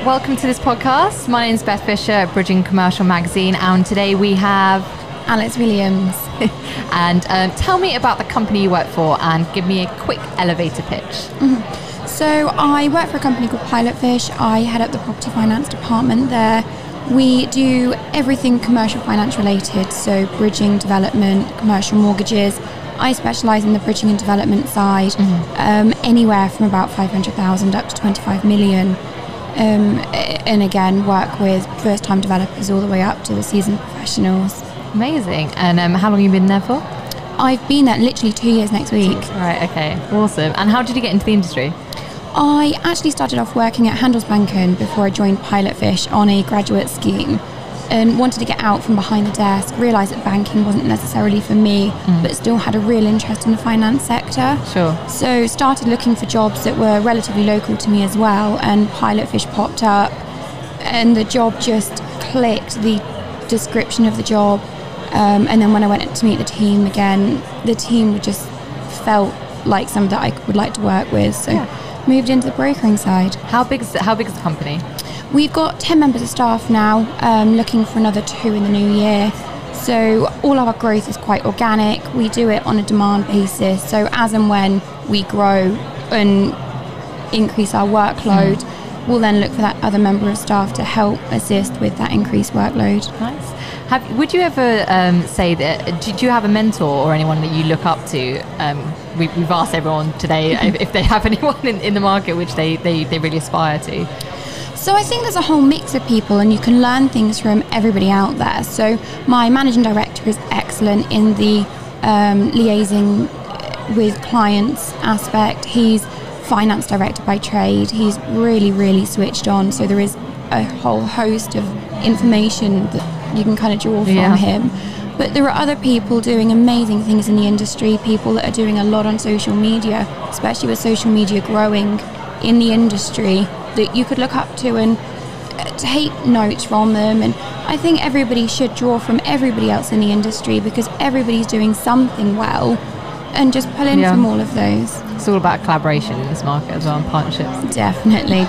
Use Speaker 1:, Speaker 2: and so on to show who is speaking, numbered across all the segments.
Speaker 1: welcome to this podcast. My name is Beth Fisher at Bridging Commercial Magazine, and today we have
Speaker 2: Alex Williams.
Speaker 1: And tell me about the company you work for and give me a quick elevator pitch.
Speaker 2: Mm-hmm. So I work for a company called Pilotfish. I head up the property finance department there. We do everything commercial finance related, so bridging, development, commercial mortgages. I specialise in the bridging and development side, anywhere from about 500,000 up to 25 million. And again, work with first-time developers all the way up to the seasoned professionals.
Speaker 1: Amazing. And how long have you been there for?
Speaker 2: I've been there literally 2 years next week.
Speaker 1: Right, okay, awesome. And how did you get into the industry?
Speaker 2: I actually started off working at Handelsbanken before I joined Pilotfish on a graduate scheme, and wanted to get out from behind the desk, realised that banking wasn't necessarily for me, but still had a real interest in the finance sector.
Speaker 1: Sure.
Speaker 2: So started looking for jobs that were relatively local to me as well, and Pilotfish popped up, and the job just clicked, the description of the job. And then when I went to meet the team again, the team just felt like something that I would like to work with. So moved into the brokering side.
Speaker 1: How big is the company?
Speaker 2: We've got 10 members of staff now, looking for another 2 in the new year. So all our growth is quite organic. We do it on a demand basis. So as and when we grow and increase our workload, we'll then look for that other member of staff to help assist with that increased workload.
Speaker 1: Nice. Would you ever say that, do you have a mentor or anyone that you look up to? We've asked everyone today if they have anyone in the market which they really aspire to.
Speaker 2: So I think there's a whole mix of people, and you can learn things from everybody out there. So my managing director is excellent in the liaising with clients aspect. He's finance director by trade. He's really, really switched on. So there is a whole host of information that you can kind of draw from him. But there are other people doing amazing things in the industry, people that are doing a lot on social media, especially with social media growing in the industry, that you could look up to and take notes from them. And I think everybody should draw from everybody else in the industry, because everybody's doing something well, and just pull in from all of those.
Speaker 1: It's all about collaboration in this market as well, and partnerships.
Speaker 2: Definitely.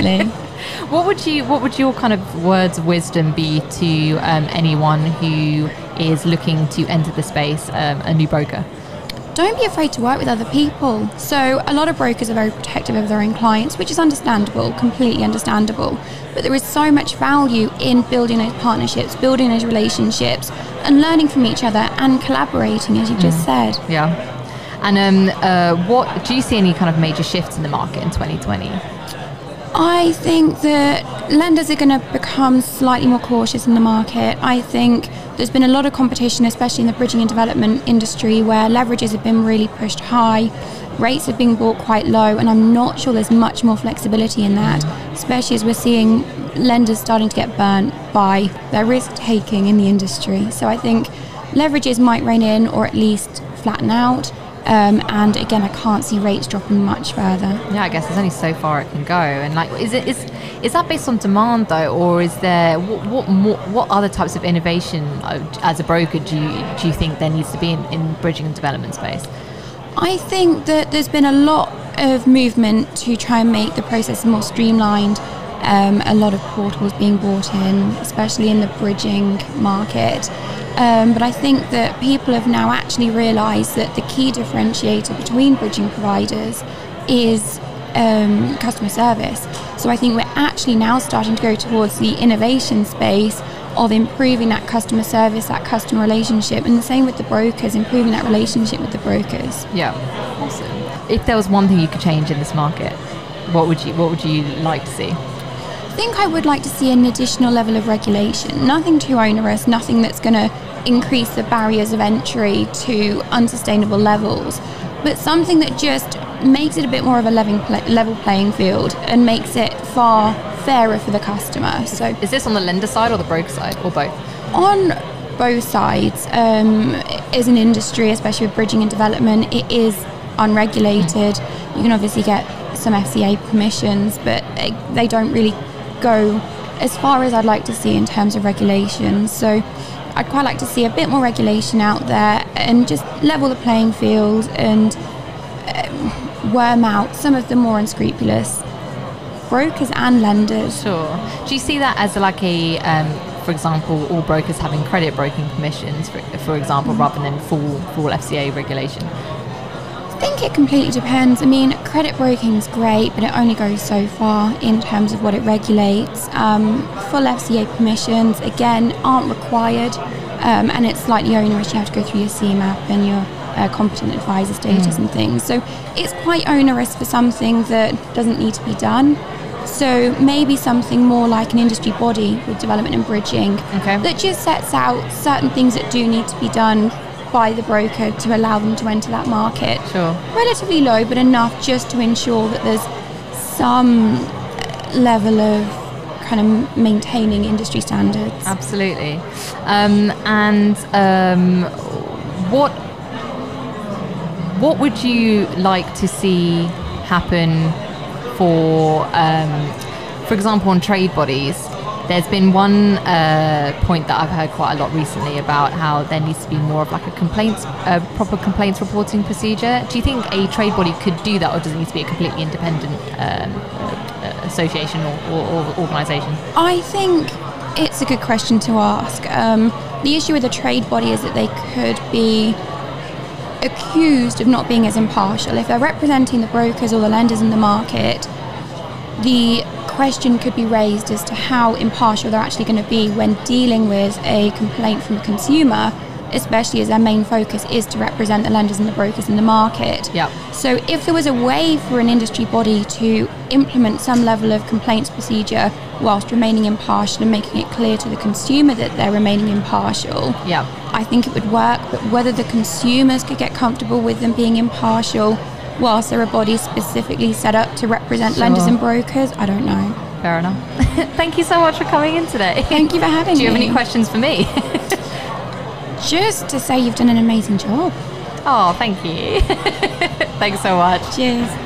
Speaker 1: What would your kind of words of wisdom be to anyone who is looking to enter the space, a new broker?
Speaker 2: Don't be afraid to work with other people. So a lot of brokers are very protective of their own clients, which is understandable, completely understandable. But there is so much value in building those partnerships, building those relationships, and learning from each other and collaborating, as you just said.
Speaker 1: Yeah. And what do you see any kind of major shifts in the market in 2020?
Speaker 2: I think that lenders are going to become slightly more cautious in the market. I think there's been a lot of competition, especially in the bridging and development industry, where leverages have been really pushed high, rates have been brought quite low, and I'm not sure there's much more flexibility in that, especially as we're seeing lenders starting to get burnt by their risk-taking in the industry. So I think leverages might rein in, or at least flatten out. And again, I can't see rates dropping much further.
Speaker 1: Yeah, I guess there's only so far it can go. And like, is that based on demand though, or is there what other types of innovation as a broker do you think there needs to be in bridging and development space?
Speaker 2: I think that there's been a lot of movement to try and make the process more streamlined. A lot of portals being brought in, especially in the bridging market. But I think that people have now actually realised that the key differentiator between bridging providers is customer service. So I think we're actually now starting to go towards the innovation space of improving that customer service, that customer relationship, and the same with the brokers, improving that relationship with the brokers.
Speaker 1: Yeah, awesome. If there was one thing you could change in this market, what would you like to see?
Speaker 2: I think I would like to see an additional level of regulation. Nothing too onerous, nothing that's going to increase the barriers of entry to unsustainable levels, but something that just makes it a bit more of a level playing field and makes it far fairer for the customer. So,
Speaker 1: is this on the lender side or the broker side, or both?
Speaker 2: On both sides. As an industry, especially with bridging and development, it is unregulated. You can obviously get some FCA permissions, but they don't really go as far as I'd like to see in terms of regulations. So I'd quite like to see a bit more regulation out there and just level the playing field and worm out some of the more unscrupulous brokers and lenders.
Speaker 1: Sure. Do you see that as like a, for example, all brokers having credit broking permissions, for example, rather than full FCA regulation?
Speaker 2: I think it completely depends. I mean, credit broking is great, but it only goes so far in terms of what it regulates. Full FCA permissions, again, aren't required, and it's slightly onerous. You have to go through your CMAP and your competent advisor status and things. So it's quite onerous for something that doesn't need to be done. So maybe something more like an industry body with development and bridging that just sets out certain things that do need to be done by the broker to allow them to enter that market.
Speaker 1: Sure. Relatively
Speaker 2: low, but enough just to ensure that there's some level of kind of maintaining industry standards.
Speaker 1: Absolutely. What would you like to see happen for example, on trade bodies? There's been one point that I've heard quite a lot recently about how there needs to be more of like a proper complaints reporting procedure. Do you think a trade body could do that, or does it need to be a completely independent association or organisation?
Speaker 2: I think it's a good question to ask. The issue with a trade body is that they could be accused of not being as impartial. If they're representing the brokers or the lenders in the market, the question could be raised as to how impartial they're actually going to be when dealing with a complaint from a consumer, especially as their main focus is to represent the lenders and the brokers in the market.
Speaker 1: Yep.
Speaker 2: So if there was a way for an industry body to implement some level of complaints procedure whilst remaining impartial and making it clear to the consumer that they're remaining impartial,
Speaker 1: yep,
Speaker 2: I think it would work. But whether the consumers could get comfortable with them being impartial whilst there are bodies specifically set up to represent lenders and brokers, I don't know.
Speaker 1: Fair enough. Thank you so much for coming in today.
Speaker 2: Thank you for having me.
Speaker 1: Do you have any questions for me?
Speaker 2: Just to say you've done an amazing job.
Speaker 1: Oh, thank you. Thanks so much.
Speaker 2: Cheers.